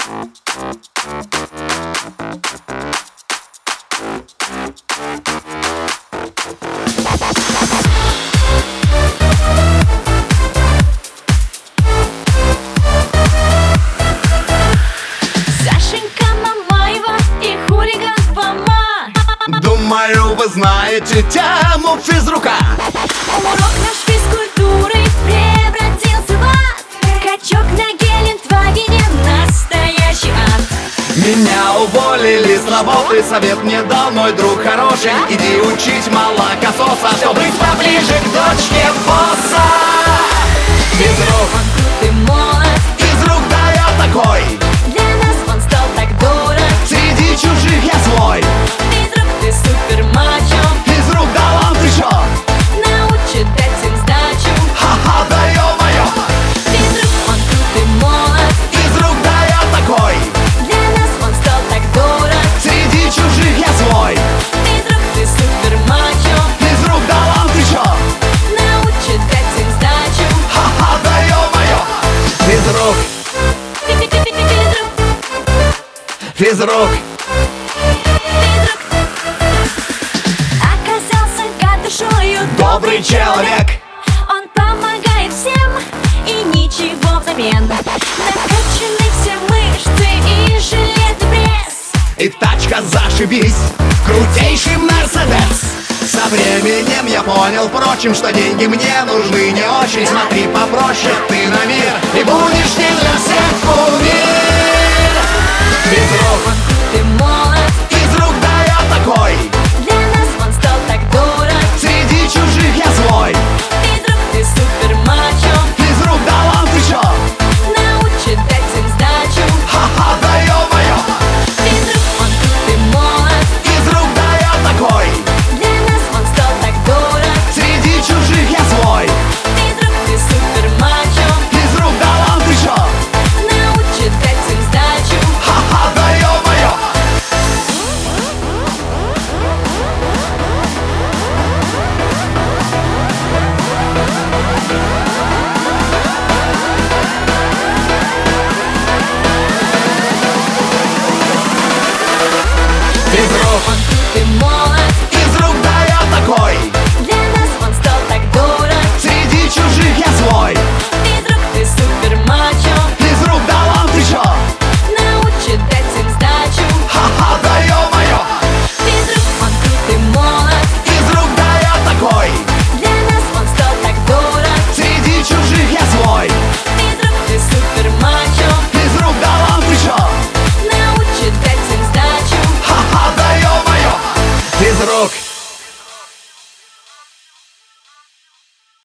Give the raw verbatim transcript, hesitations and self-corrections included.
Думаю, вы знаете тему физрука. Урок наш физкультуры превратился в ад. Качок на Гелендвагене — настоящий ад. Меня уволили с работы, совет мне дал мой друг хороший: иди учить молокососа, чтобы быть поближе к дочке босса. Физрук, Он крут и молод, физрук, да я такой. для нас он стал так дорог. Среди чужих я свой. Физрук, ты супер мачо, Физрук, да ладно ты чё? научит дать им сдачу. Ха-ха, да ё-моё. Физрук, он крут и молод, Физрук, да я такой. для нас он стал так дорог. Среди чужих я свой. Физрук, ты супер мачо, Физрук, да ладно ты чё? научит дать им сдачу. Ха-ха, да ё-моё. Физрук, Физрук, физрук. оказался гад душою Добрый человек. Он помогает всем и ничего взамен. Накачаны все мышцы и железный пресс. И тачка зашибись, крутейший Мерседес. Со временем я понял, впрочем, что деньги мне нужны не очень. Смотри попроще ты на мир, и будешь не для всех кумир.